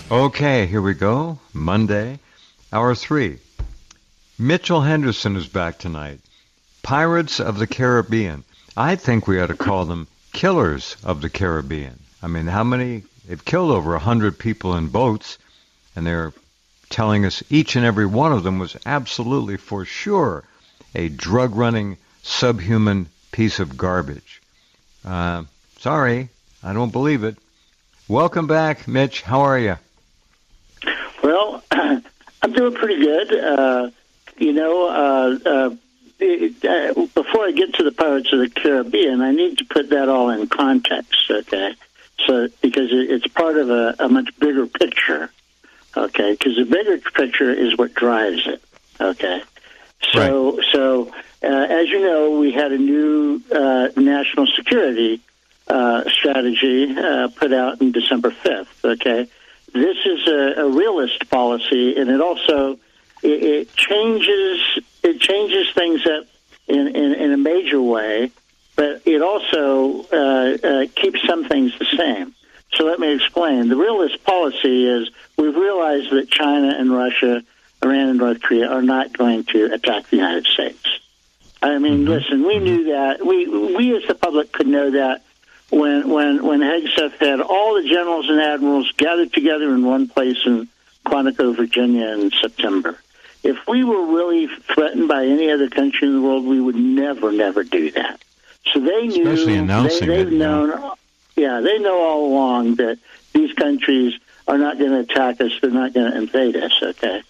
Okay, here we go. Monday, hour 3. Mitchell Henderson is back tonight. Pirates of the Caribbean. I think we ought to call them Killers of the Caribbean. I mean, how many? They've killed over 100 people in boats, and they're telling us each and every one of them was absolutely, for sure, a drug-running, subhuman piece of garbage. Sorry, I don't believe it. Welcome back, Mitch. How are you? Well, I'm doing pretty good. Before I get to the Pirates of the Caribbean, I need to put that all in context, okay? So, because it's part of a much bigger picture, okay? Because the bigger picture is what drives it, okay? So, as you know, we had a new national security strategy put out on December 5th, okay? This is a realist policy, and it also it changes things up in a major way, but it also keeps some things the same. So let me explain. The realist policy is we've realized that China and Russia, Iran and North Korea are not going to attack the United States. I mean, listen, we knew that. We as the public could know that when Hegseth had all the generals and admirals gathered together in one place in Quantico, Virginia in September. If we were really threatened by any other country in the world, we would never do that. So they knew. Especially announcing they've known. Yeah, they know all along that these countries are not going to attack us. They're not going to invade us. Okay.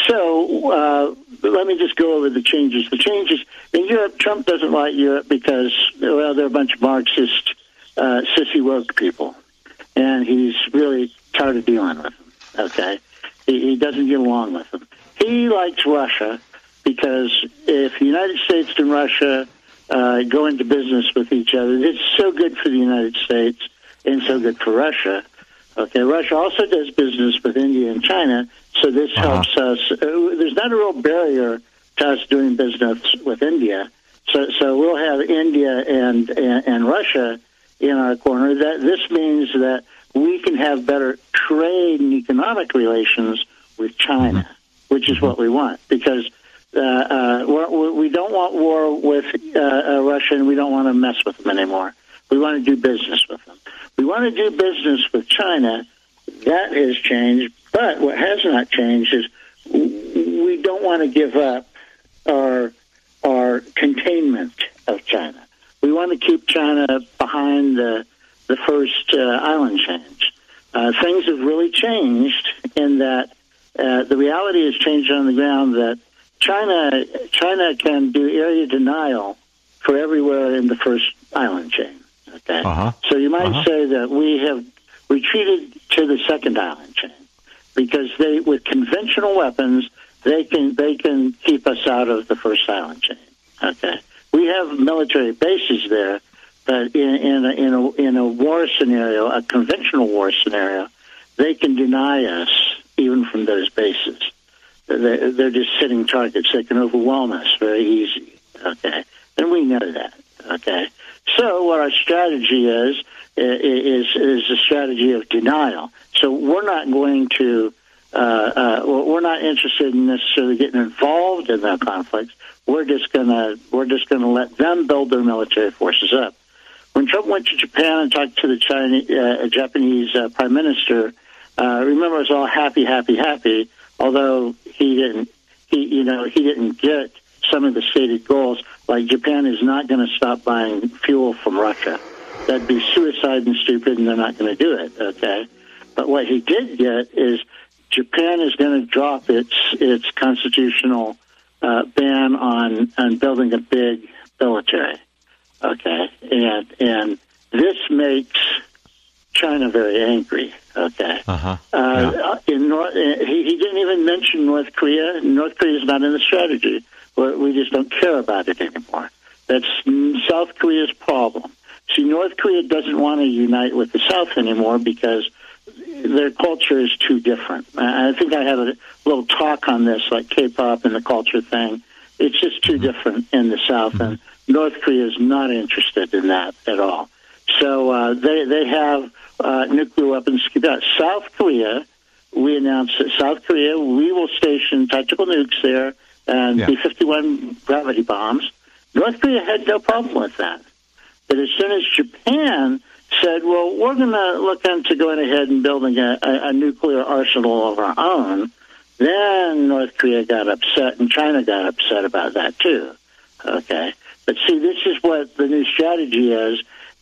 So let me just go over the changes. The changes in Europe. Trump doesn't like Europe because, well, they're a bunch of Marxist, sissy woke people, and he's really tired of dealing with them. Okay, he doesn't get along with them. He likes Russia because if the United States and Russia go into business with each other, it's so good for the United States and so good for Russia. Okay, Russia also does business with India and China, so this helps us. There's not a real barrier to us doing business with India. So we'll have India and Russia in our corner. This means that we can have better trade and economic relations with China, which is what we want, because we don't want war with Russia, and we don't want to mess with them anymore. We want to do business with them. We want to do business with China. That has changed, but what has not changed is we don't want to give up our containment of China. We want to keep China behind the first island change. Things have really changed in that the reality has changed on the ground that China can do area denial for everywhere in the first island chain. Okay, so you might say that we have retreated to the second island chain because with conventional weapons they can keep us out of the first island chain. Okay, we have military bases there, but in a war scenario, a conventional war scenario, they can deny us even from those bases. They're just sitting targets. They can overwhelm us very easy. Okay, and we know that. Okay, so what our strategy is a strategy of denial. So we're not going to. We're not interested in necessarily getting involved in that conflict. We're just gonna let them build their military forces up. When Trump went to Japan and talked to the Japanese Prime Minister, remember it was all happy. Although he didn't get some of the stated goals. Like Japan is not going to stop buying fuel from Russia. That'd be suicide and stupid, and they're not going to do it. Okay, but what he did get is Japan is going to drop its constitutional ban on building a big military. Okay, and this makes China very angry. Okay, he didn't even mention North Korea. North Korea is not in the strategy. We just don't care about it anymore. That's South Korea's problem. See, North Korea doesn't want to unite with the South anymore because their culture is too different. I think I had a little talk on this, like K-pop and the culture thing. It's just too different in the South, and North Korea is not interested in that at all. So they have nuclear weapons. South Korea we announced that South Korea, we will station tactical nukes there and B-51 gravity bombs. North Korea had no problem with that. But as soon as Japan said, well, we're going to look into going ahead and building a nuclear arsenal of our own, then North Korea got upset and China got upset about that too. Okay. But see, this is what the new strategy is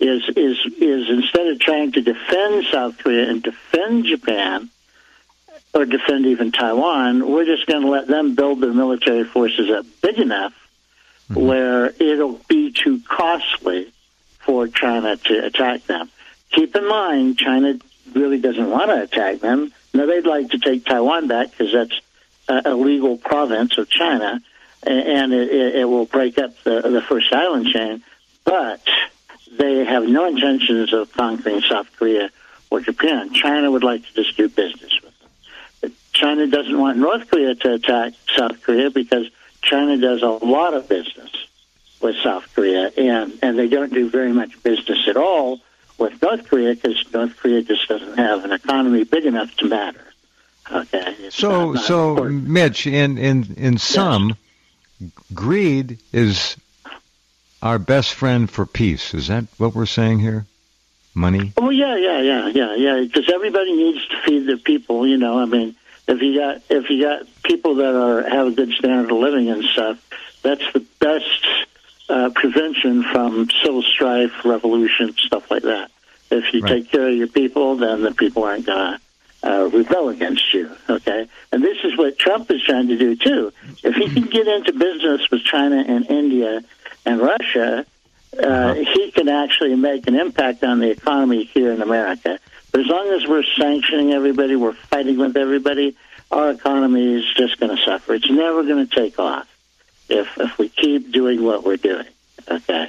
instead of trying to defend South Korea and defend Japan or defend even Taiwan, we're just going to let them build their military forces up big enough where it'll be too costly for China to attack them. Keep in mind, China really doesn't want to attack them. Now, they'd like to take Taiwan back because that's a legal province of China, and it will break up the first island chain. But they have no intentions of conquering South Korea or Japan. China would like to just do business with them. But China doesn't want North Korea to attack South Korea because China does a lot of business with South Korea, and they don't do very much business at all with North Korea because North Korea just doesn't have an economy big enough to matter. Okay. So Mitch, in sum, greed is our best friend for peace. Is that what we're saying here? Money? Oh yeah. Because everybody needs to feed their people. You know, I mean, if you got people that have a good standard of living and stuff, that's the best prevention from civil strife, revolution, stuff like that. If you take care of your people, then the people aren't going to rebel against you, okay? And this is what Trump is trying to do, too. If he can get into business with China and India and Russia, he can actually make an impact on the economy here in America. But as long as we're sanctioning everybody, we're fighting with everybody, our economy is just going to suffer. It's never going to take off if we keep doing what we're doing, okay?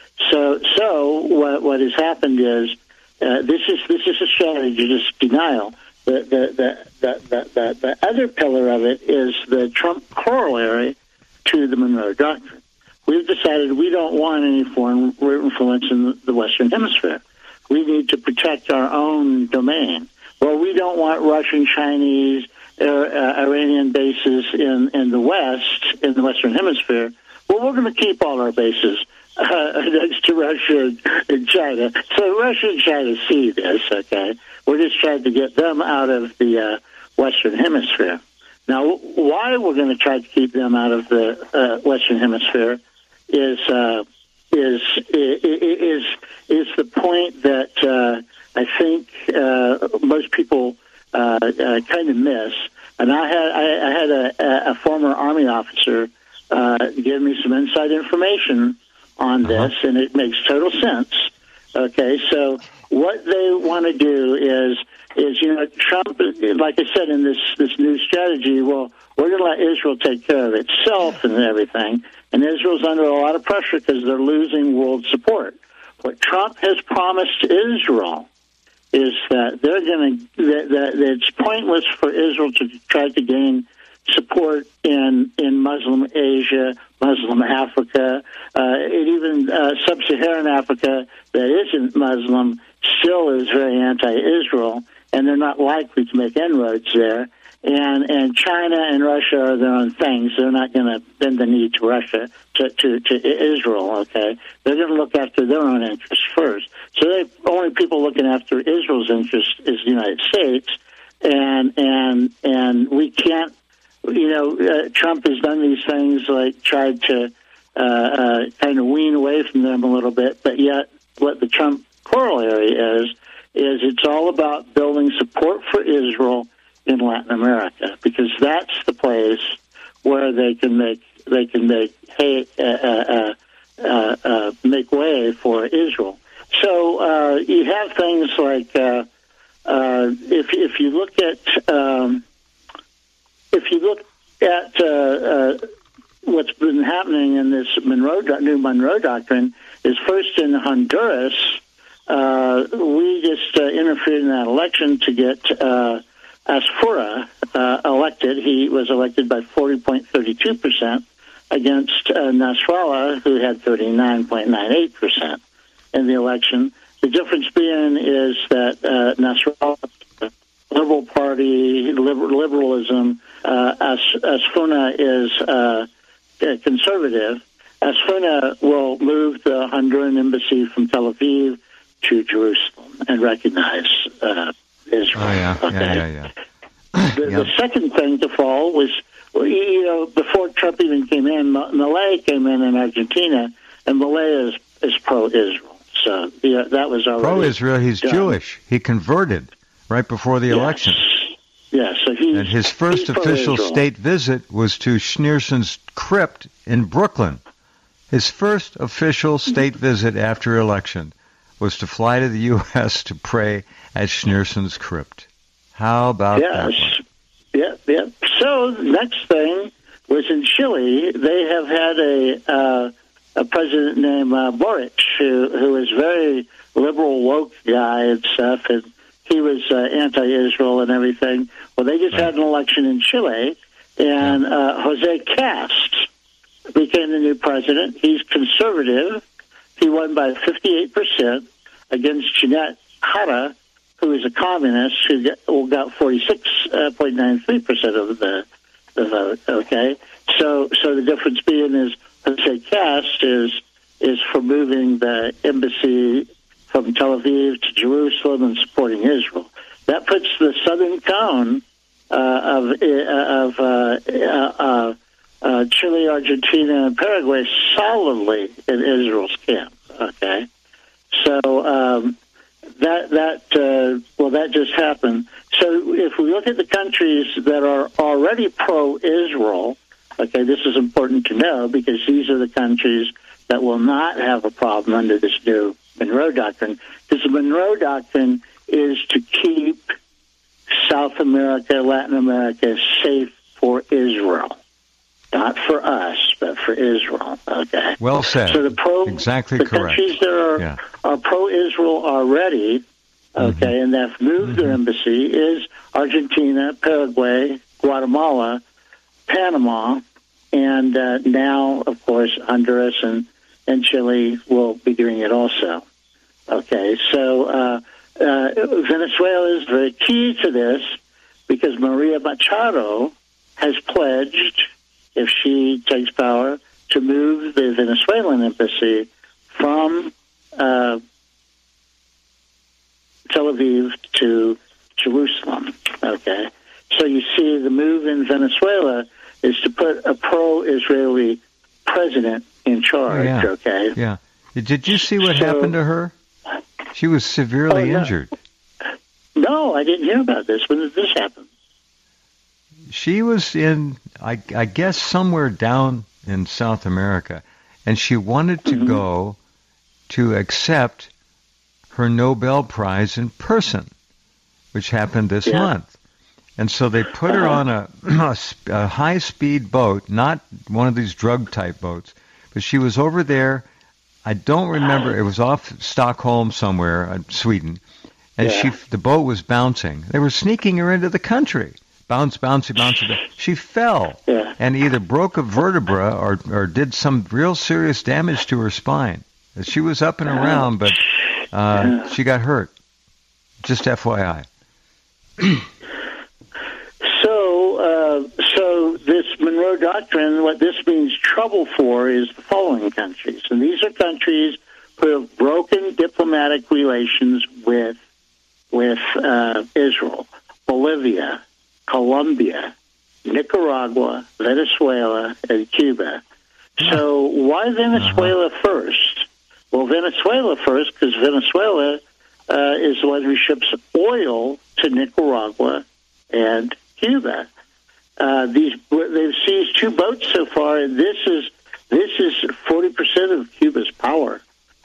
So what has happened is this is a strategy, just denial. The other pillar of it is the Trump corollary to the Monroe Doctrine. We've decided we don't want any foreign influence in the Western Hemisphere. We need to protect our own domain. Well, we don't want Russian, Chinese, Iranian bases in the West, in the Western Hemisphere. Well, we're going to keep all our bases next to Russia and China. So Russia and China see this, okay? We're just trying to get them out of the Western Hemisphere. Now, why we're going to try to keep them out of the Western Hemisphere is the point that I think most people kind of miss. And I had a former Army officer give me some inside information on this, and it makes total sense. Okay, so what they want to do is Trump, like I said in this new strategy, well, we're going to let Israel take care of itself and everything, and Israel's under a lot of pressure because they're losing world support. What Trump has promised Israel is that they're going to that it's pointless for Israel to try to gain support in Muslim Asia, Muslim Africa, and even sub-Saharan Africa that isn't Muslim still is very anti-Israel, and they're not likely to make inroads there. And China and Russia are their own things. They're not going to bend the knee to Russia, to Israel, okay? They're going to look after their own interests first. So the only people looking after Israel's interests is the United States, and we can't, Trump has done these things, like tried to kind of wean away from them a little bit, but yet what the Trump corollary is it's all about building support for Israel in Latin America, because that's the place where they can make way for Israel. So you have things like if you look at what's been happening in this new Monroe Doctrine is first in Honduras. We just interfered in that election to get Asfura elected. He was elected by 40.32% against Nasrallah, who had 39.98% in the election. The difference being is that Nasrallah liberal party, liberalism. Asfuna is conservative. Asfuna will move the Honduran embassy from Tel Aviv to Jerusalem and recognize Israel. Oh, yeah. Okay? Yeah. The second thing to fall was, before Trump even came in, Milei came in Argentina, and Milei is pro-Israel. So that was already pro-Israel. He's done. Jewish. He converted right before the election. Yes, so and his first official state visit was to Schneerson's crypt in Brooklyn. His first official state visit after election was to fly to the U.S. to pray at Schneerson's crypt. How about that one? Yeah. So the next thing was in Chile. They have had a president named Boric, who is very liberal, woke guy and stuff, and he was anti-Israel and everything. Well, they just had an election in Chile, and Jose Cast became the new president. He's conservative. He won by 58% against Jeanette Jara, who is a communist, who got 46.93% of the vote. Okay, so the difference being is Jose Cast is for moving the embassy from Tel Aviv to Jerusalem and supporting Israel. That puts the southern cone of Chile, Argentina, and Paraguay solidly in Israel's camp. Okay, so that just happened. So if we look at the countries that are already pro-Israel, okay, this is important to know because these are the countries that will not have a problem under this new Monroe Doctrine. Because the Monroe Doctrine is to keep South America, Latin America safe for Israel. Not for us, but for Israel. Okay. Well said. So exactly correct. Countries that are pro-Israel already, okay, and that have moved their embassy is Argentina, Paraguay, Guatemala, Panama, and now, of course, Honduras and Chile will be doing it also. Okay, so Venezuela is very key to this because Maria Machado has pledged, if she takes power, to move the Venezuelan embassy from Tel Aviv to Jerusalem. Okay, so you see the move in Venezuela is to put a pro-Israeli president in charge. Yeah. Okay. Yeah. Did you see what happened to her? She was severely injured. No, I didn't hear about this. When did this happen? She was in, I guess, somewhere down in South America, and she wanted to go to accept her Nobel Prize in person, which happened this month. And so they put her on a high-speed boat, not one of these drug-type boats, but she was over there. I don't remember. It was off Stockholm somewhere, Sweden, and the boat was bouncing. They were sneaking her into the country. Bounce. She fell and either broke a vertebra or did some real serious damage to her spine. She was up and around, but she got hurt. Just FYI. So this Monroe Doctrine, what this means trouble for is the following countries. And these are countries who have broken diplomatic relations with Israel. Bolivia, Colombia, Nicaragua, Venezuela, and Cuba. So why Venezuela first? Well, Venezuela first because Venezuela is the one who ships oil to Nicaragua and Cuba. They've seized 2 boats so far, and this is 40% of Cuba's power.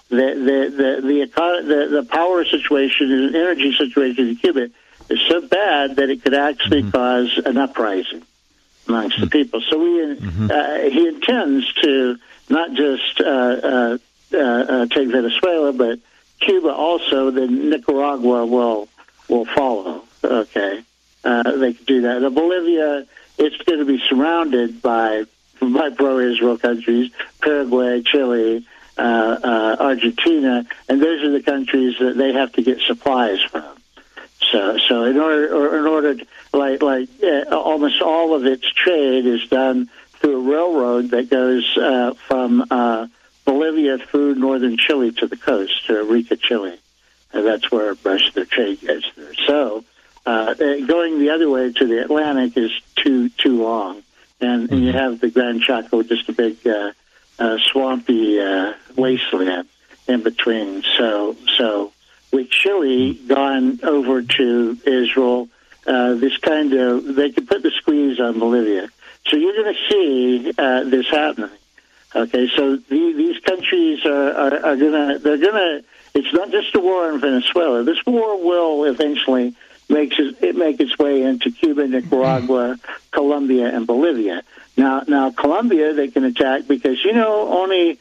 The power situation and energy situation in Cuba is so bad that it could actually cause an uprising amongst the people. So he intends to not just take Venezuela, but Cuba also. Then Nicaragua will follow. Okay, they could do that. The Bolivia, it's going to be surrounded by pro-Israel countries: Paraguay, Chile, Argentina, and those are the countries that they have to get supplies from. So in order, almost all of its trade is done through a railroad that goes from Bolivia through northern Chile to the coast, to Arica, Chile. And that's where most of their trade goes through. So going the other way to the Atlantic is too long. And you have the Gran Chaco, just a big swampy wasteland in between. So with Chile gone over to Israel, they could put the squeeze on Bolivia. So you're going to see this happening. Okay, so these countries are going to, it's not just a war in Venezuela. This war will eventually make its way into Cuba, Nicaragua, Colombia, and Bolivia. Now Colombia they can attack because, only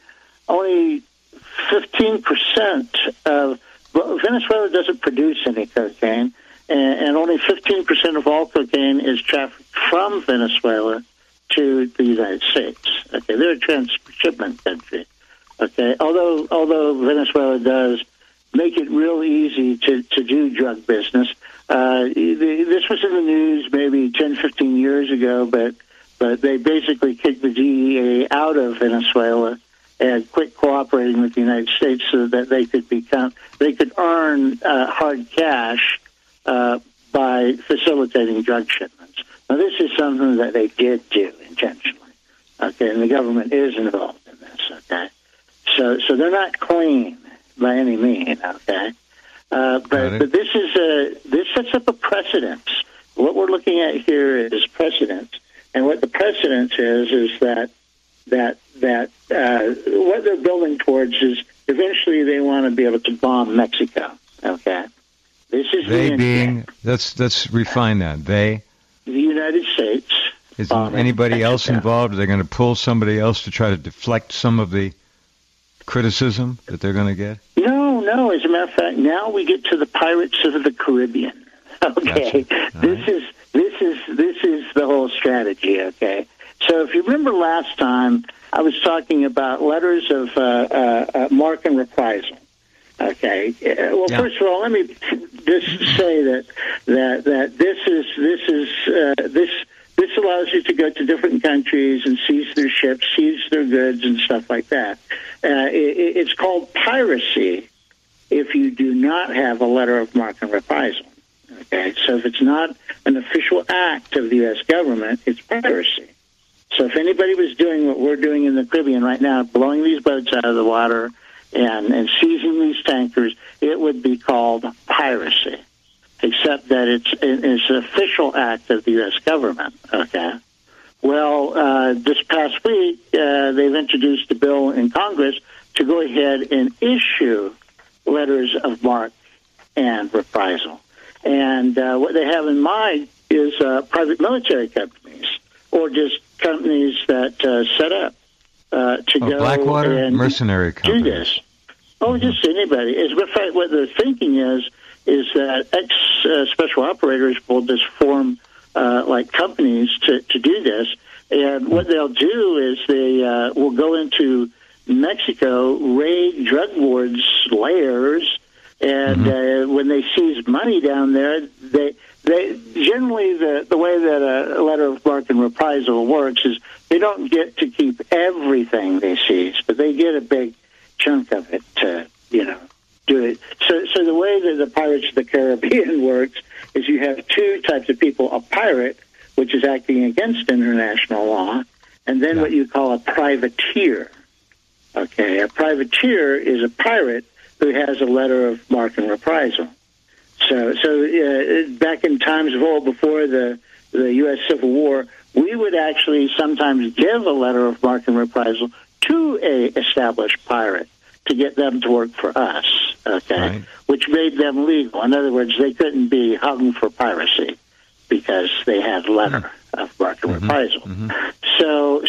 15% of Venezuela doesn't produce any cocaine, and only 15% of all cocaine is trafficked from Venezuela to the United States. Okay, they're a transshipment country. Okay, although Venezuela does make it real easy to do drug business. This was in the news maybe 10, 15 years ago, but they basically kicked the DEA out of Venezuela and quit cooperating with the United States so that they could earn hard cash by facilitating drug shipments. Now, this is something that they did do intentionally. Okay, and the government is involved in this. Okay, so they're not clean by any means. Okay, but this sets up a precedent. What we're looking at here is precedent, and what the precedent is that what they're building towards is eventually they want to be able to bomb Mexico. Okay, this is let's refine that. The United States. Is anybody else involved? Are they going to pull somebody else to try to deflect some of the criticism that they're going to get? No. As a matter of fact, now we get to the Pirates of the Caribbean. Okay, gotcha. This is the whole strategy. Okay, so if you remember last time, I was talking about letters of marque and reprisal. Okay. Well, yeah. First of all, let me just say that this allows you to go to different countries and seize their ships, seize their goods, and stuff like that. It's called piracy if you do not have a letter of marque and reprisal. Okay, so if it's not an official act of the U.S. government, it's piracy. So if anybody was doing what we're doing in the Caribbean right now, blowing these boats out of the water and seizing these tankers, it would be called piracy, except that it's an official act of the U.S. government. Okay. Well, this past week, they've introduced a bill in Congress to go ahead and issue letters of marque and reprisal. And what they have in mind is private military companies or just companies that set up to go Blackwater and mercenary companies. Do this. Oh, just anybody. As a matter of fact, what they're thinking is that ex-special operators will just form like companies to do this. And what they'll do is they will go into Mexico, raid drug lords' lairs, and when they seize money down there, they generally the way that a letter of marque and reprisal works is they don't get to keep everything they seize, but they get a big chunk of it to do it. So the way that the Pirates of the Caribbean works is you have two types of people: a pirate, which is acting against international law, and then what you call a privateer. Okay, a privateer is a pirate who has a letter of marque and reprisal. So back in times of old, before the U.S. Civil War, we would actually sometimes give a letter of marque and reprisal to a established pirate to get them to work for us, okay, right, which made them legal. In other words, they couldn't be hung for piracy because they had a letter of marque and reprisal. So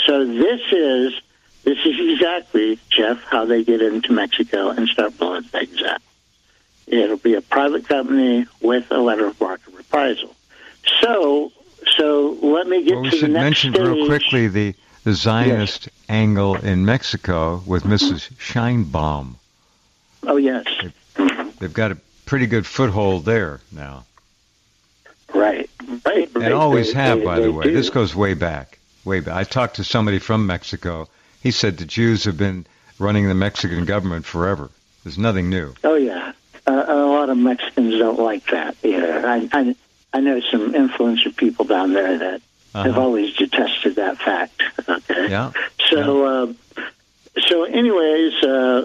this is exactly, Jeff, how they get into Mexico and start blowing things up. It'll be a private company with a letter of marque and reprisal. So let me get to the next stage. We should mention real quickly the Zionist angle in Mexico with Mrs. Sheinbaum. Oh, yes. They've got a pretty good foothold there now. Right. And always have, by the way. Do. This goes way back. Way back. I talked to somebody from Mexico. He said the Jews have been running the Mexican government forever. There's nothing new. Oh, yeah. A lot of Mexicans don't like that either. I know some influential people down there that have always detested that fact. Okay. Yeah. So, so anyways,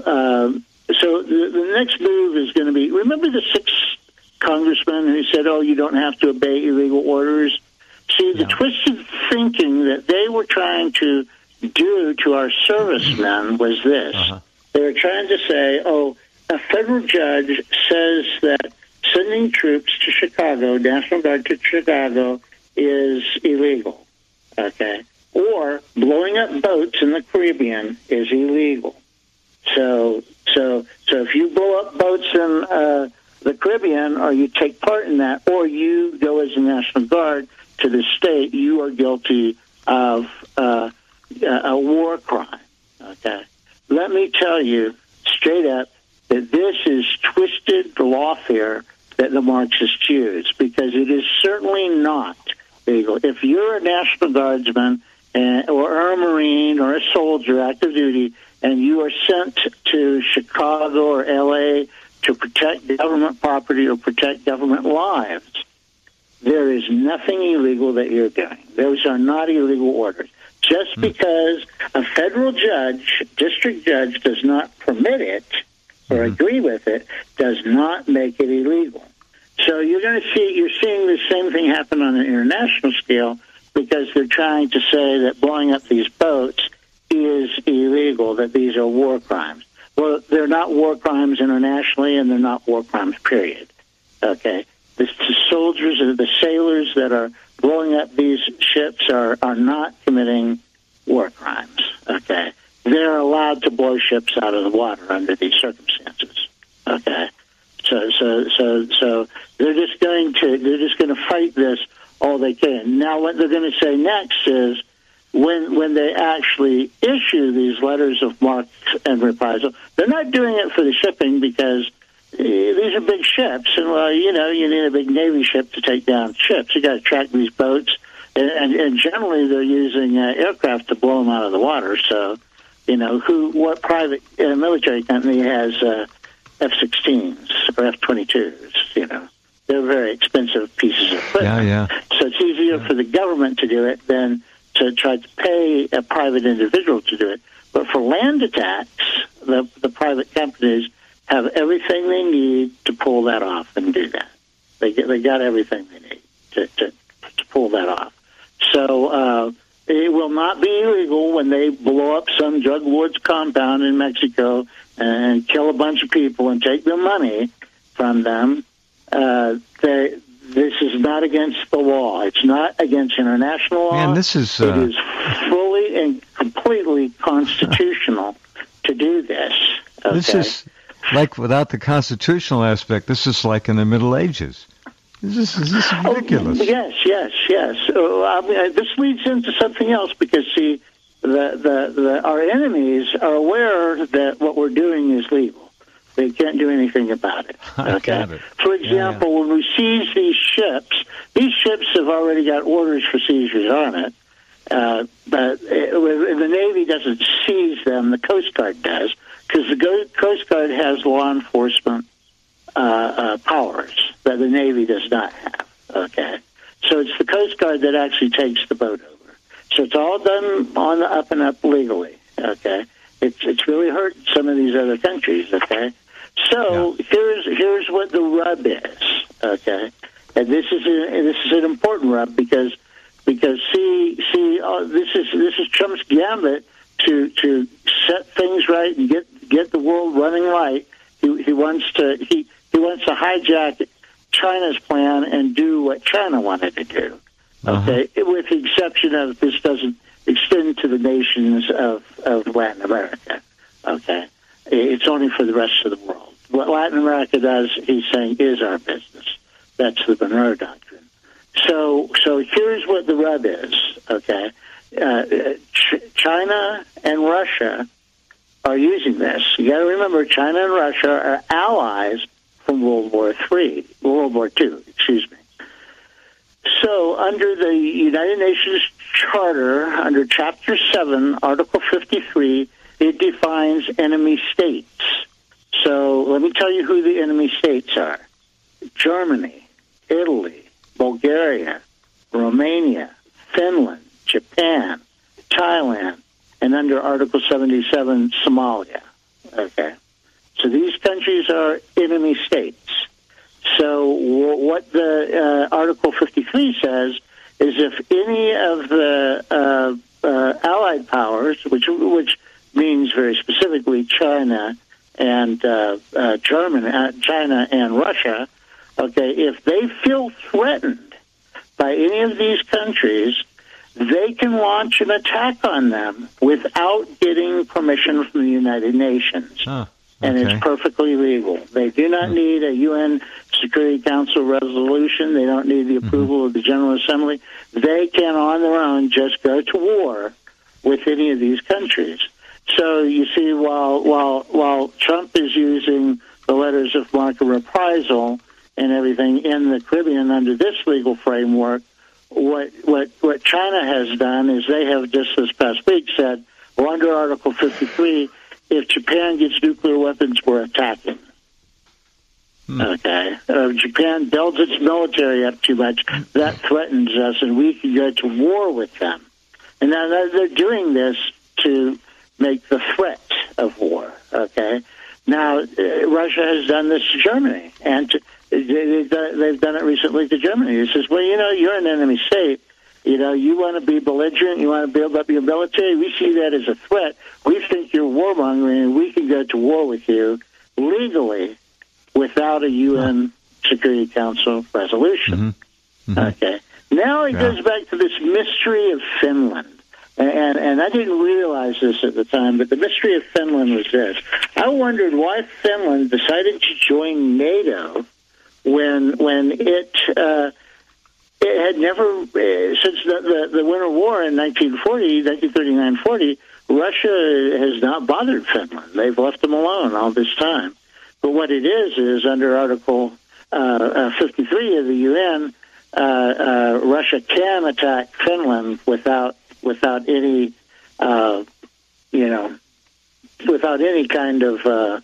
so the next move is going to be. Remember the 6 congressmen who said, "Oh, you don't have to obey illegal orders." See, the twisted thinking that they were trying to do to our servicemen was this: they were trying to say, "Oh, a federal judge says that sending troops to Chicago, National Guard to Chicago, is illegal, okay? Or blowing up boats in the Caribbean is illegal. So if you blow up boats in the Caribbean, or you take part in that, or you go as a National Guard to the state, you are guilty of a war crime, okay? Let me tell you straight up that this is twisted lawfare that the Marxists use, because it is certainly not legal. If you're a National Guardsman or a Marine or a soldier, active duty, and you are sent to Chicago or L.A. to protect government property or protect government lives, there is nothing illegal that you're doing. Those are not illegal orders. Just because a federal judge, district judge, does not permit it or agree with it, does not make it illegal. So you're seeing the same thing happen on an international scale, because they're trying to say that blowing up these boats is illegal, that these are war crimes. Well, they're not war crimes internationally, and they're not war crimes, period. Okay? The soldiers or the sailors that are blowing up these ships are not committing war crimes. Okay? They're allowed to blow ships out of the water under these circumstances. Okay? So they're just going to fight this all they can. Now, what they're going to say next is, when they actually issue these letters of marque and reprisal, they're not doing it for the shipping, because these are big ships, and you need a big Navy ship to take down ships. You got to track these boats, and generally they're using aircraft to blow them out of the water. So, what private military company has F-16s or F-22s? They're very expensive pieces of equipment. Yeah. So it's easier for the government to do it than to try to pay a private individual to do it. But for land attacks, the private companies have everything they need to pull that off and do that. They got everything they need to pull that off. So it will not be illegal when they blow up some drug lord's compound in Mexico and kill a bunch of people and take their money from them. This is not against the law. It's not against international law. Man, it is fully and completely constitutional to do this. Okay? This is like, without the constitutional aspect, this is like in the Middle Ages. This is ridiculous. Yes. This leads into something else, because, see, our enemies are aware that what we're doing is legal. They can't do anything about it. Okay? I got it. For example, when we seize these ships have already got orders for seizures on it. But the Navy doesn't seize them. The Coast Guard does, because the Coast Guard has law enforcement powers that the Navy does not have. Okay? So it's the Coast Guard that actually takes the boat over. So it's all done on the up and up legally. Okay? It's really hurt some of these other countries. Okay? So here's what the rub is, okay, and this is an important rub, because see this is Trump's gambit to set things right and get the world running right. He wants to hijack China's plan and do what China wanted to do, okay, with the exception of this doesn't extend to the nations of Latin America, okay. It's only for the rest of the world. What Latin America does, he's saying, is our business. That's the Monroe Doctrine. So here's what the rub is, okay? China and Russia are using this. You got to remember, China and Russia are allies from World War II, excuse me. So, under the United Nations Charter, under Chapter 7, Article 53, it defines enemy states. So, let me tell you who the enemy states are. Germany, Italy, Bulgaria, Romania, Finland, Japan, Thailand, and under Article 77, Somalia. Okay? So these countries are enemy states. So what the Article 53 says is if any of the Allied powers, which means very specifically China and China and Russia, okay, if they feel threatened by any of these countries, they can launch an attack on them without getting permission from the United Nations. Huh. And it's perfectly legal. They do not need a UN Security Council resolution. They don't need the approval of the General Assembly. They can, on their own, just go to war with any of these countries. So you see, while Trump is using the letters of marque of reprisal and everything in the Caribbean under this legal framework, what China has done is they have just this past week said, well, under Article 53, if Japan gets nuclear weapons, we're attacking. Okay. Japan builds its military up too much. That threatens us, and we can go to war with them. And now they're doing this to make the threat of war. Okay. Now, Russia has done this to Germany, and they've done it recently to Germany. It says, well, you're an enemy state. You want to be belligerent, you want to build up your military. We see that as a threat. We think you're warmongering, and we can go to war with you legally without a UN Security Council resolution. Okay. Now it goes back to this mystery of Finland. And I didn't realize this at the time, but the mystery of Finland was this. I wondered why Finland decided to join NATO when it had never, since the Winter War in 1939-40, Russia has not bothered Finland. They've left them alone all this time. But what it is under Article 53 of the UN, Russia can attack Finland without any, without any kind of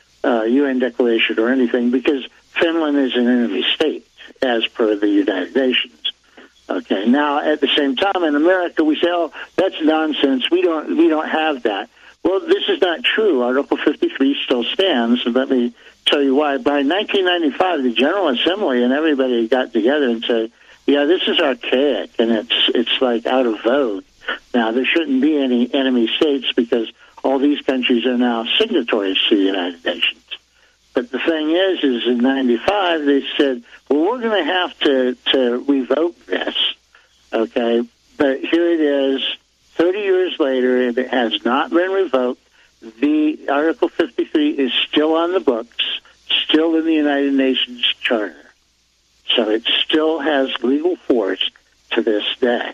UN declaration or anything, because Finland is an enemy state as per the United Nations. Okay. Now, at the same time, in America, we say, "Oh, that's nonsense. We don't have that." Well, this is not true. Article 53 still stands, and let me tell you why. By 1995, the General Assembly and everybody got together and said, "Yeah, this is archaic, and it's like out of vogue. Now, there shouldn't be any enemy states because all these countries are now signatories to the United Nations." But the thing is in 95, they said, well, we're going to have to revoke this, okay? But here it is, 30 years later, and it has not been revoked. The Article 53 is still on the books, still in the United Nations Charter. So it still has legal force to this day.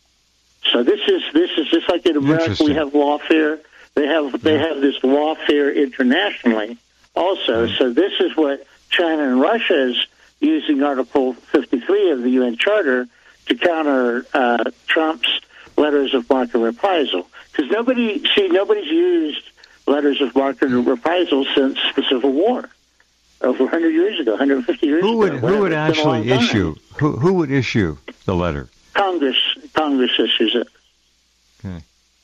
So this is just like in America, we have lawfare. They have this lawfare internationally also. So this is what China and Russia is using Article 53 of the UN Charter to counter Trump's letters of marque of reprisal. Because nobody's used letters of marque of reprisal since the Civil War, over 100 years ago, 150 years ago. Who would actually issue? Who would issue the letter? Congress issues it. Okay.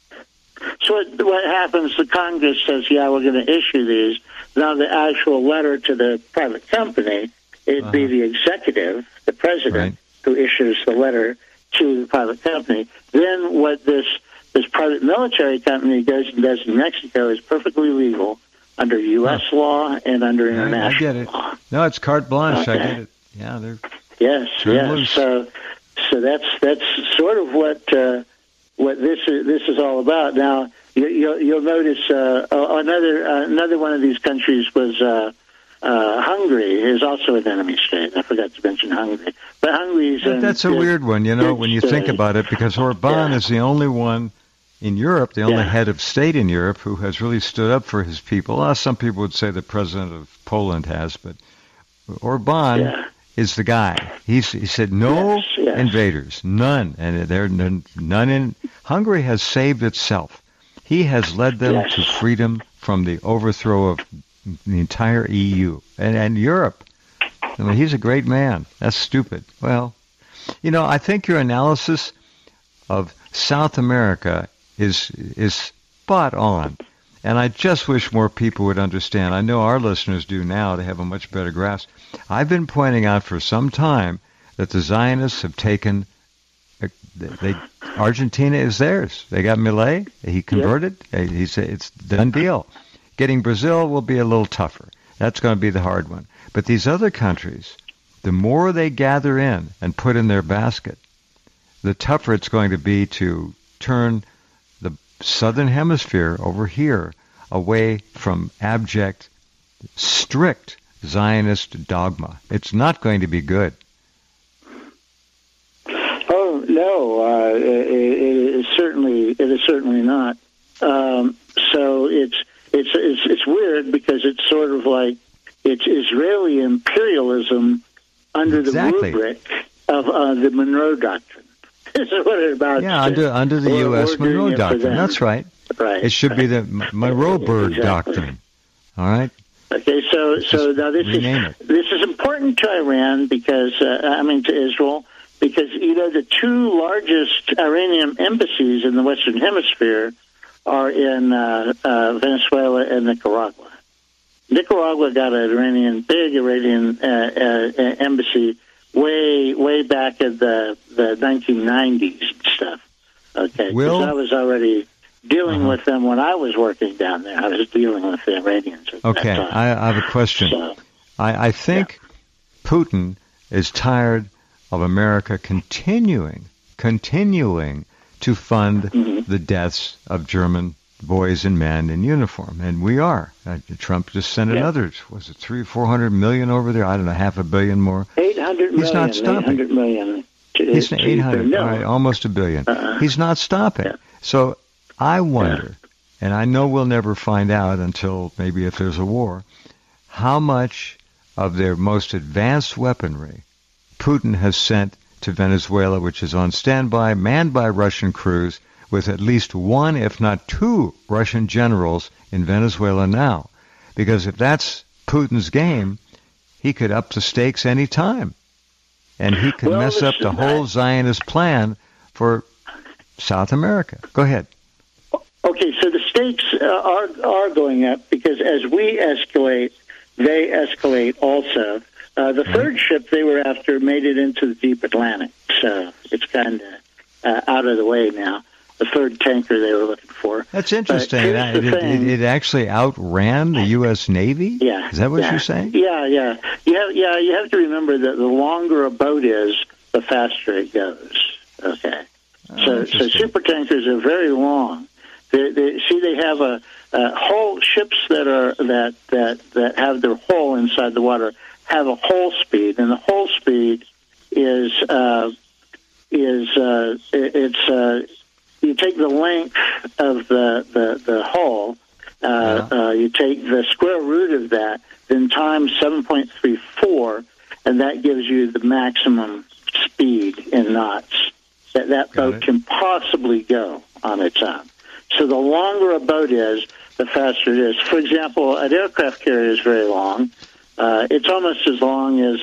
So what happens, the Congress says, yeah, we're going to issue these. Now the actual letter to the private company, it'd be the executive, the president, who issues the letter to the private company. Then what this private military company goes and does in Mexico is perfectly legal under U.S. law and under international law. No, it's carte blanche. Okay. I get it. Yeah, they're yes. So that's sort of what this is all about. Now you'll notice another one of these countries was Hungary is also an enemy state. I forgot to mention Hungary, but Hungary's that's a weird one, when you think about it, because Orban is the only one in Europe, the only head of state in Europe who has really stood up for his people. Some people would say the president of Poland has, but Orban is the guy. He said no invaders, none, and there are none in. Hungary has saved itself. He has led them to freedom from the overthrow of the entire EU and Europe. I mean, he's a great man. That's stupid. Well, I think your analysis of South America is spot on. And I just wish more people would understand. I know our listeners do now to have a much better grasp. I've been pointing out for some time that the Zionists have taken Argentina is theirs. They got Milei. He converted. He said it's done deal. Getting Brazil will be a little tougher. That's going to be the hard one. But these other countries, the more they gather in and put in their basket, the tougher it's going to be to turn the southern hemisphere over here away from abject, strict Zionist dogma. It's not going to be good. Oh no, it is certainly not. So it's weird because it's sort of like it's Israeli imperialism under the rubric of the Monroe Doctrine. This is what it's about. Yeah, under the U.S. Monroe Doctrine. That's right. Right. It should be the Monroe Bird Doctrine. All right. Okay, so now this is important to Iran because to Israel because the two largest Iranian embassies in the Western Hemisphere are in Venezuela and Nicaragua. Nicaragua got a big Iranian embassy way back in the 1990s and stuff. Okay, because I was already dealing with them when I was working down there. I was dealing with the Iranians at that time. I have a question. So, I think Putin is tired of America continuing to fund the deaths of German boys and men in uniform, and we are. Trump just sent another, was it 300-400 million over there? I don't know, $500 million more. 800 million. He's not stopping. 800 million. He's 800, no. all right, almost $1 billion. He's not stopping. Yeah. So I wonder, and I know we'll never find out until maybe if there's a war, how much of their most advanced weaponry Putin has sent to Venezuela, which is on standby, manned by Russian crews, with at least one, if not two, Russian generals in Venezuela now. Because if that's Putin's game, he could up the stakes any time. And he could mess up the whole Zionist plan for South America. Go ahead. Okay, so the stakes are going up because as we escalate, they escalate also. The third ship they were after made it into the deep Atlantic, so it's kind of out of the way now. The third tanker they were looking for. That's interesting. It actually outran the U.S. Navy? Yeah. Is that what you're saying? Yeah. You have to remember that the longer a boat is, the faster it goes. Okay. So super tankers are very long. They have a hull ships that have their hull inside the water have a hull speed, and the hull speed is you take the length of the hull, you take the square root of that, then times 7.34, and that gives you the maximum speed in knots that boat can possibly go on its own. So the longer a boat is, the faster it is. For example, an aircraft carrier is very long. It's almost as long as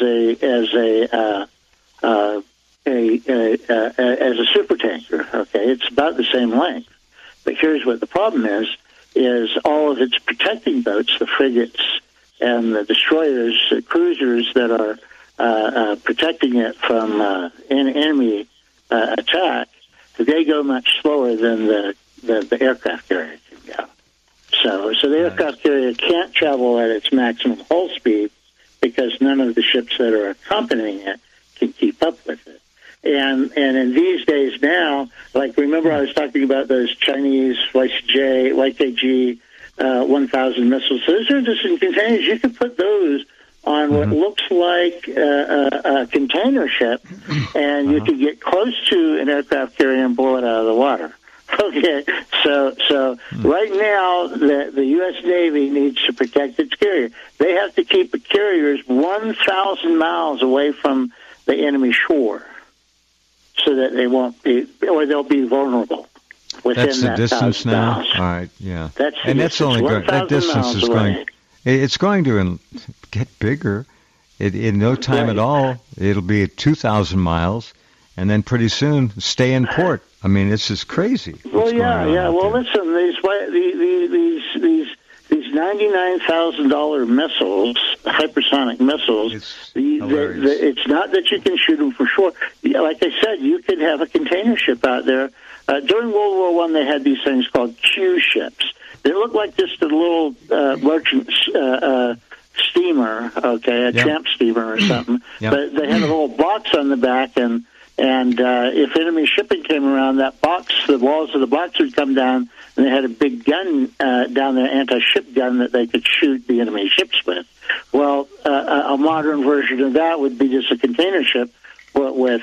a supertanker. Okay, it's about the same length. But here's what the problem is all of its protecting boats, the frigates and the destroyers, the cruisers that are protecting it from enemy attack, they go much slower than the aircraft carrier can go. So the aircraft carrier can't travel at its maximum hull speed because none of the ships that are accompanying it can keep up with it. And in these days now, like remember I was talking about those Chinese YKG 1000 missiles. So those are just in containers. You can put those on what looks like a container ship, and you can get close to an aircraft carrier and blow it out of the water. Okay, so right now the U.S. Navy needs to protect its carrier. They have to keep the carriers 1,000 miles away from the enemy shore, so that they won't be, or they'll be vulnerable within that's the that distance 1,000 now. miles. All right, yeah. That's the and that's distance, only going. That 1,000 distance miles is away. going. It's going to get bigger. In no time Right. at all, it'll be at 2,000 miles, and then pretty soon stay in port. I mean, it's just crazy. Well, yeah. Well, listen, these $99,000 missiles, hypersonic missiles. It's hilarious. It's not that you can shoot them from shore. Yeah, like I said, you could have a container ship out there. During World War I, they had these things called Q ships. They looked like just a little merchant steamer, a tramp steamer or something. Yeah. But they had a little box on the back, and if enemy shipping came around, that box, the walls of the box would come down, and they had a big gun down there, anti-ship gun that they could shoot the enemy ships with. Well, a modern version of that would be just a container ship with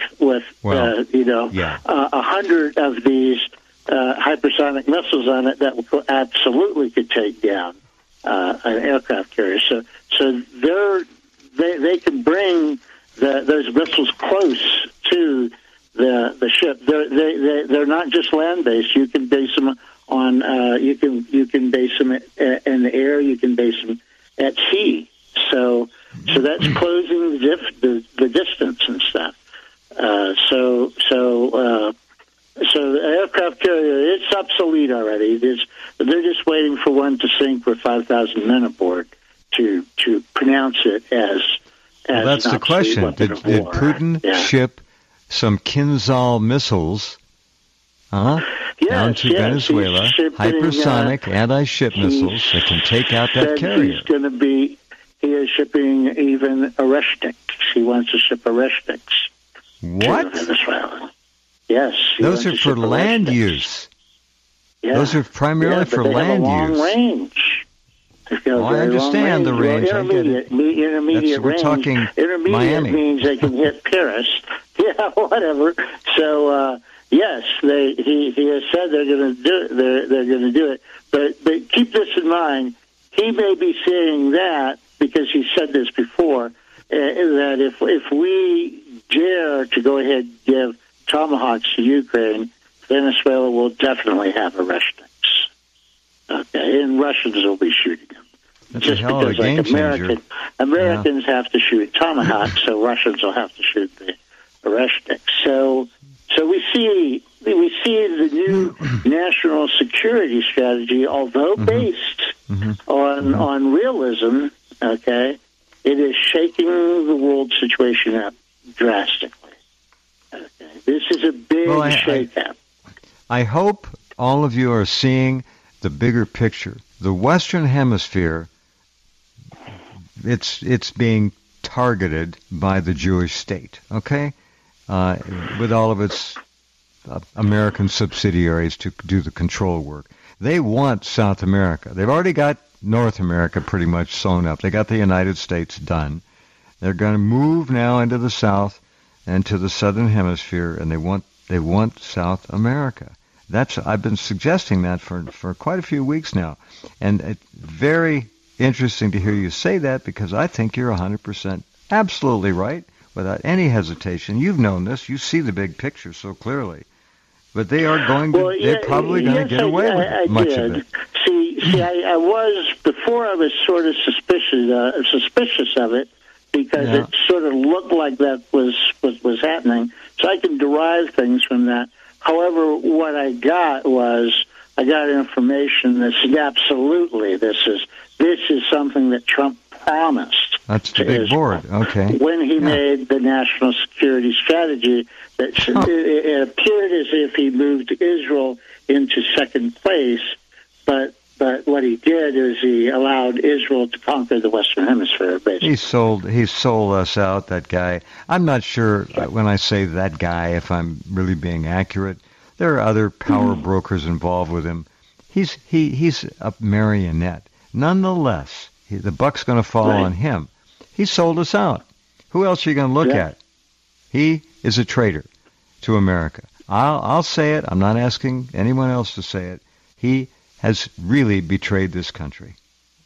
100 of these hypersonic missiles on it that absolutely could take down an aircraft carrier. So they can bring those missiles close to the ship. They're not just land based. You can base them on you can base them in the air. You can base them at sea. So that's closing the distance and stuff. So the aircraft carrier, it's obsolete already. They're just waiting for one to sink with 5,000 men aboard to pronounce it as well, that's the question. Did Putin ship some Kinzhal missiles down to Venezuela, hypersonic anti-ship missiles that can take out that carrier? He is shipping even Oreshniks. He wants to ship Oreshniks. What? To Venezuela. Yes. Those are for land use. Yeah. Those are primarily for land use. Range. I understand the range. I get it. Intermediate we're range. talking Intermediate Miami. means they can hit Paris. Yeah, whatever. So yes, he has said they're going to do it. They're going to do it. But keep this in mind. He may be saying that because he said this before. That if we dare to go ahead and give Tomahawks to Ukraine, Venezuela will definitely have Oreshniks. Okay, and Russians will be shooting them. That's Just a hell of a game changer. Americans have to shoot Tomahawks, so Russians will have to shoot the Oreshniks. So we see the new national security strategy, although based on realism. Okay, it is shaking the world situation up drastically. Okay, this is a big shakeup. I hope all of you are seeing the bigger picture. The Western Hemisphere, it's being targeted by the Jewish state, okay? With all of its American subsidiaries to do the control work. They want South America. They've already got North America pretty much sewn up. They got the United States done. They're going to move now into the South and to the Southern Hemisphere, and they want South America. I've been suggesting that for quite a few weeks now, and it's very interesting to hear you say that because I think you're 100% absolutely right without any hesitation. You've known this. You see the big picture so clearly. But they are going to, they're probably going to get away with much of it. See, I was, before I was sort of suspicious of it, because it sort of looked like that was happening. So I can derive things from that. However, what I got information that said absolutely this is something that Trump promised. That's the big board. Okay. When he made the national security strategy, it appeared as if he moved Israel into second place, but what he did is he allowed Israel to conquer the Western Hemisphere, basically. He sold us out, that guy. I'm not sure when I say that guy if I'm really being accurate. There are other power brokers involved with him. He's a marionette. Nonetheless, the buck's going to fall on him. He sold us out. Who else are you going to look at? He is a traitor to America. I'll say it. I'm not asking anyone else to say it. He has really betrayed this country.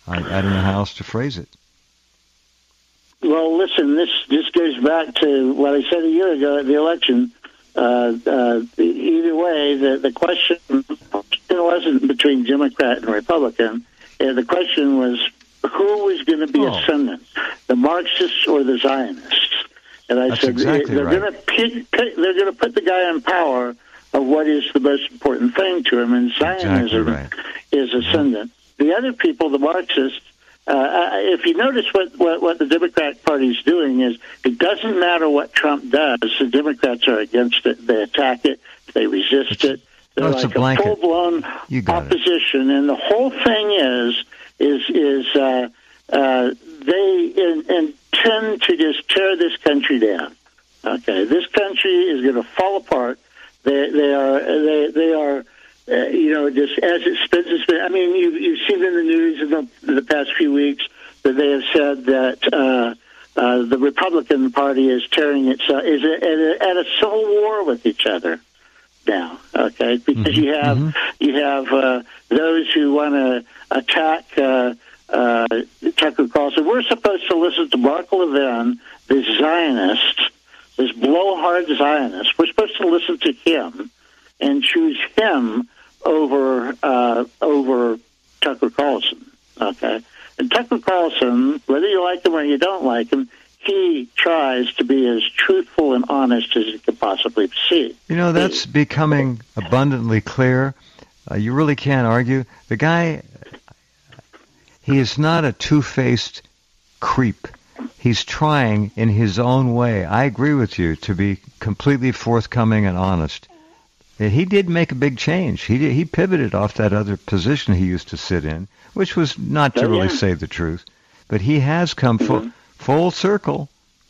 I don't know how else to phrase it. Well, listen, this goes back to what I said a year ago at the election. Either way, the question wasn't between Democrat and Republican. The question was who was going to be ascendant, the Marxists or the Zionists? And I said exactly they're going to put the guy in power of what is the most important thing to him, and Zionism is ascendant. The other people, the Marxists, if you notice what the Democratic Party is doing is it doesn't matter what Trump does, the Democrats are against it. They attack it. They resist it. They're like a full-blown opposition. And the whole thing is they intend to just tear this country down. Okay, this country is going to fall apart. They are. Just as it's been. I mean, you've seen in the news in the past few weeks that they have said that the Republican Party is tearing itself is at a civil war with each other now. Okay, because you have those who want to attack Tucker Carlson. We're supposed to listen to Mark Levin, this Zionist, this blowhard Zionist. We're supposed to listen to him and choose him over Tucker Carlson. Okay, and Tucker Carlson, whether you like him or you don't like him, he tries to be as truthful and honest as he can possibly be. That's becoming abundantly clear. You really can't argue. The guy, he is not a two-faced creep. He's trying in his own way, I agree with you, to be completely forthcoming and honest. He did make a big change. He pivoted off that other position he used to sit in, which was not to really say the truth. But he has come full circle.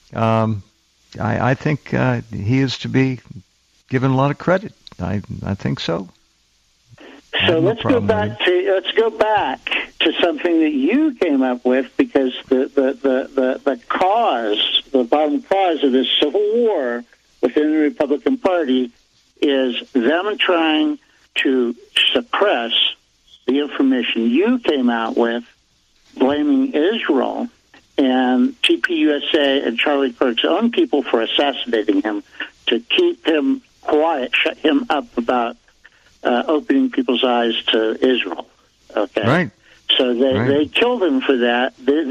I think he is to be given a lot of credit. I think so. So let's go back to something that you came up with, because the bottom cause of this civil war within the Republican Party is them trying to suppress the information you came out with, blaming Israel and TPUSA and Charlie Kirk's own people for assassinating him, to keep him quiet, shut him up about opening people's eyes to Israel. Okay, right. So they killed him for that.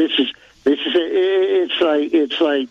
It's like.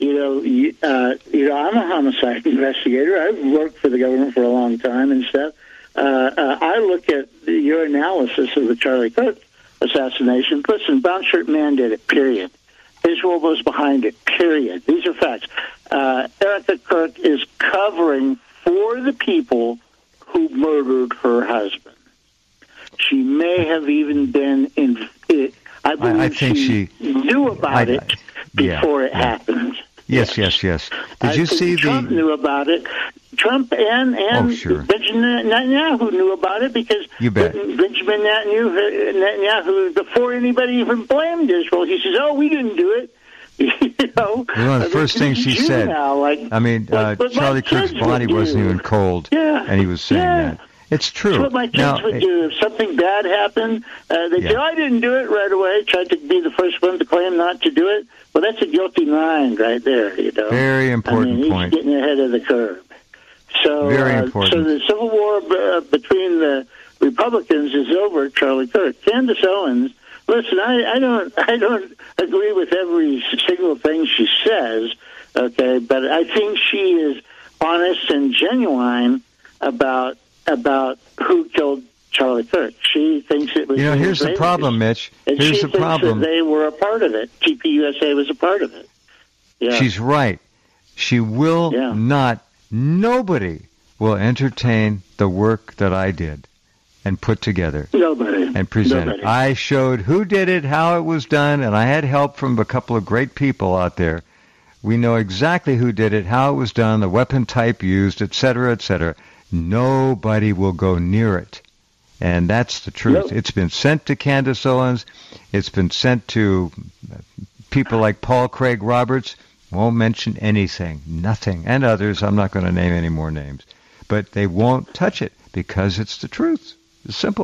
I'm a homicide investigator. I've worked for the government for a long time and stuff. I look at your analysis of the Charlie Kirk assassination. Listen, Brown Shirt Man did it, period. Israel was behind it, period. These are facts. Erica Kirk is covering for the people who murdered her husband. She may have even been in it. I believe I think she knew about it before it happened. Yes. Did you see Trump knew about it. Trump and sure. Benjamin Netanyahu knew about it, because Benjamin Netanyahu, before anybody even blamed Israel, he says, "Oh, we didn't do it." One of the first things she said. Charlie Kirk's body wasn't even cold, and he was saying that. It's true. That's what my kids would do. If something bad happened, they'd say, I didn't do it right away. Tried to be the first one to claim not to do it. Well, that's a guilty mind right there, Very important point. He's getting ahead of the curve. So, very important. So the civil war between the Republicans is over, Charlie Kirk. Candace Owens, listen, I don't agree with every single thing she says, okay, but I think she is honest and genuine about who killed Charlie Kirk. She thinks it was... here's the problem, Mitch. Here's the problem. That they were a part of it. TPUSA was a part of it. Yeah. She's right. She will not... Nobody will entertain the work that I did and put together. Nobody. And presented. I showed who did it, how it was done, and I had help from a couple of great people out there. We know exactly who did it, how it was done, the weapon type used, etc., etc. Nobody will go near it. And that's the truth. Nope. It's been sent to Candace Owens. It's been sent to people like Paul Craig Roberts. Won't mention anything. Nothing. And others. I'm not going to name any more names. But they won't touch it because it's the truth. It's simple.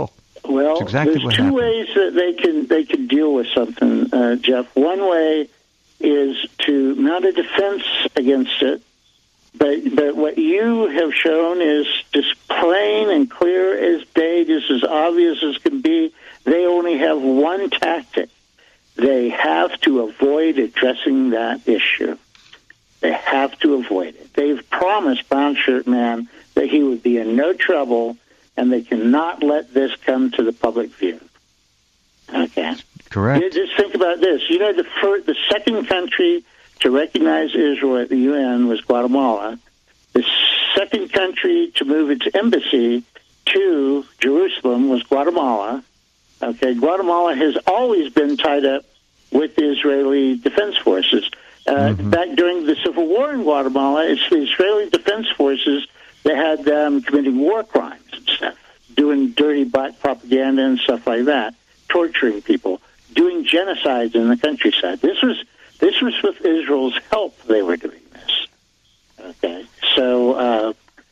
Well, It's exactly there's what two happened. ways that they can deal with something, Jeff. One way is to mount a defense against it, but what you have shown is just plain and clear as day, just as obvious as can be. They only have one tactic. They have to avoid addressing that issue. They have to avoid it. They've promised Brown Shirt Man that he would be in no trouble, and they cannot let this come to the public view. Okay. Correct. Just think about this. You know, the second country to recognize Israel at the UN was Guatemala. The second country to move its embassy to Jerusalem was Guatemala. Okay, Guatemala has always been tied up with the Israeli Defense Forces. Back during the Civil War in Guatemala, it's the Israeli Defense Forces that had them committing war crimes and stuff, doing dirty black propaganda and stuff like that, torturing people, doing genocide in the countryside. This was with Israel's help they were doing this. Okay, so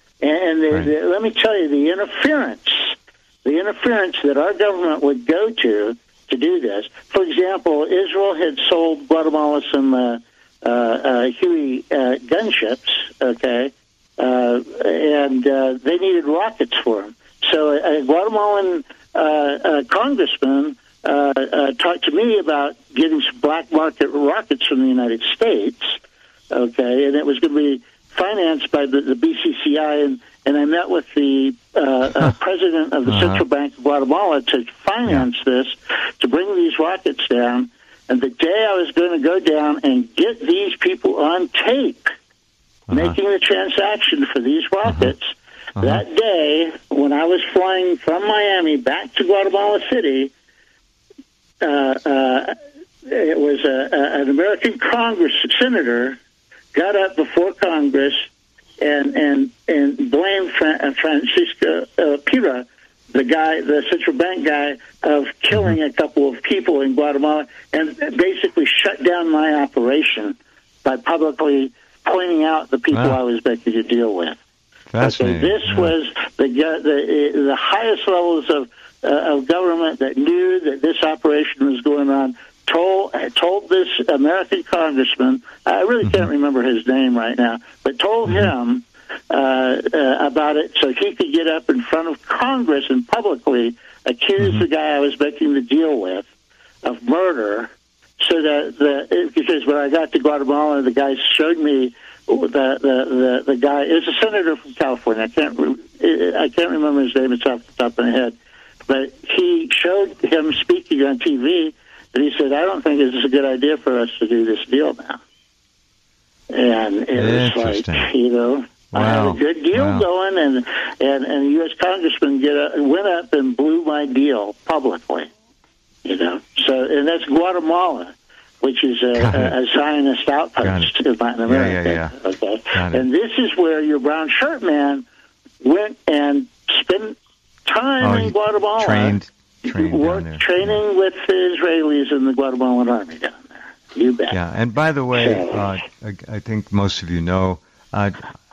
let me tell you, the interference that our government would go to do this. For example, Israel had sold Guatemala some Huey gunships, okay, and they needed rockets for them. So a Guatemalan congressman talked to me about getting some black market rockets from the United States, okay, and it was going to be financed by the BCCI, and I met with the president of the Central Bank of Guatemala to finance this, to bring these rockets down. And the day I was going to go down and get these people on tape making the transaction for these rockets, that day, when I was flying from Miami back to Guatemala City, it was an American Congress senator got up before Congress and blamed Francisco Pira, the central bank guy, of killing a couple of people in Guatemala, and basically shut down my operation by publicly pointing out the people I was making to deal with. Fascinating. Okay, this was the highest levels of government that knew that this operation was going on. Told this American congressman, I really can't remember his name right now, but told him about it so he could get up in front of Congress and publicly accuse the guy I was making the deal with of murder. So that because when I got to Guatemala, the guy showed me the guy is a senator from California. I can't remember his name. It's off the top of my head, but he showed him speaking on TV. And he said, I don't think this is a good idea for us to do this deal now. And it was like, I had a good deal going, and a U.S. congressman went up and blew my deal publicly. So, and that's Guatemala, which is a Zionist outpost in Latin America. Okay, and this is where your brown shirt man went and spent time in Guatemala. Training with the Israelis in the Guatemalan army down there. You bet. Yeah, and by the way, I think most of you know, I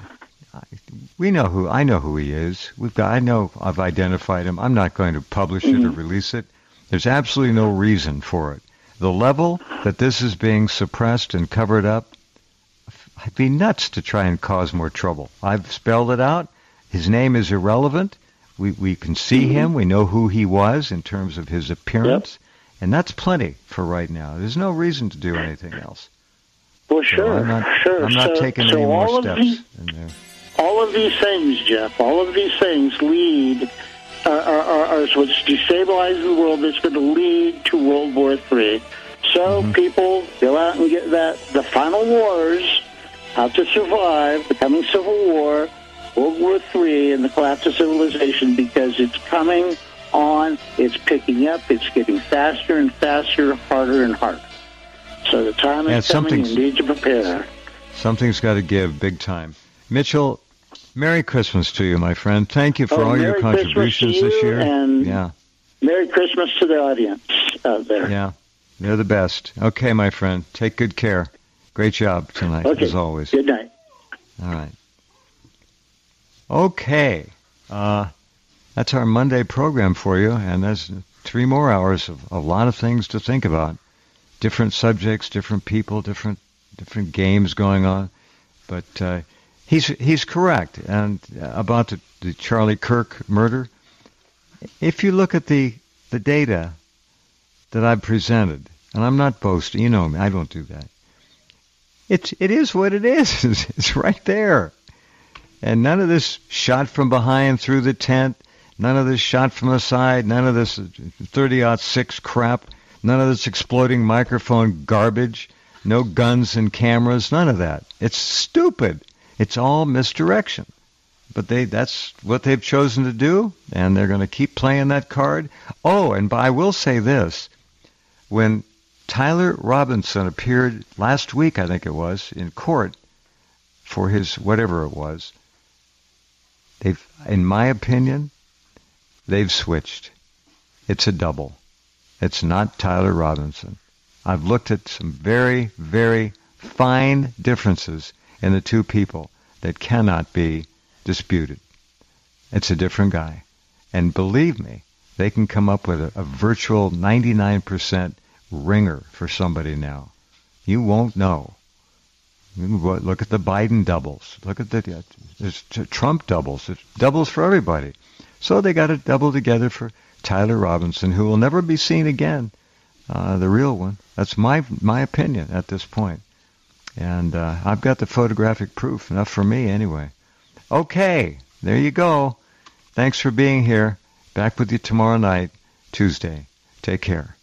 know who he is. I've identified him. I'm not going to publish it or release it. There's absolutely no reason for it. The level that this is being suppressed and covered up, I'd be nuts to try and cause more trouble. I've spelled it out. His name is irrelevant. We can see him. We know who he was in terms of his appearance. And that's plenty for right now. There's no reason to do anything else. Well, sure, I'm not taking any more steps in there. All of these things, Jeff, lead are what's destabilizing the world. That's going to lead to World War III. So people go out and get the final wars, how to survive, the coming Civil War, World War III, and the collapse of civilization, because it's coming on, it's picking up, it's getting faster and faster, harder and harder. So the time is coming, you need to prepare. Something's got to give big time. Mitchell, Merry Christmas to you, my friend. Thank you for all your contributions this year. And Merry Christmas to the audience out there. Yeah, they're the best. Okay, my friend, take good care. Great job tonight, as always. Good night. All right. Okay. That's our Monday program for you, and there's 3 more hours of a lot of things to think about. Different subjects, different people, different games going on. But he's correct. And about the Charlie Kirk murder, if you look at the data that I've presented, and I'm not boasting, you know me, I don't do that. It is what it is. It's right there. And none of this shot from behind through the tent, none of this shot from the side, none of this 30-06 crap, none of this exploding microphone garbage, no guns and cameras, none of that. It's stupid. It's all misdirection. But that's what they've chosen to do, and they're going to keep playing that card. Oh, and I will say this. When Tyler Robinson appeared last week, I think it was, in court for his whatever it was, in my opinion, they've switched. It's a double. It's not Tyler Robinson. I've looked at some very, very fine differences in the two people that cannot be disputed. It's a different guy. And believe me, they can come up with a virtual 99% ringer for somebody now. You won't know. Look at the Biden doubles. Look at there's Trump doubles. There's doubles for everybody. So they got a double together for Tyler Robinson, who will never be seen again. The real one. That's my opinion at this point. And I've got the photographic proof, enough for me anyway. Okay, there you go. Thanks for being here. Back with you tomorrow night, Tuesday. Take care.